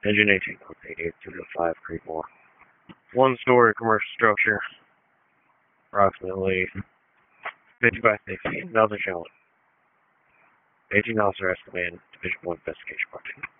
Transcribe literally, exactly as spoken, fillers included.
Engine eighteen, eighty-eight two to five Creedmoor. One story commercial structure, approximately fifty by sixty, nothing showing. eighteen officer has command, Division one investigation part two.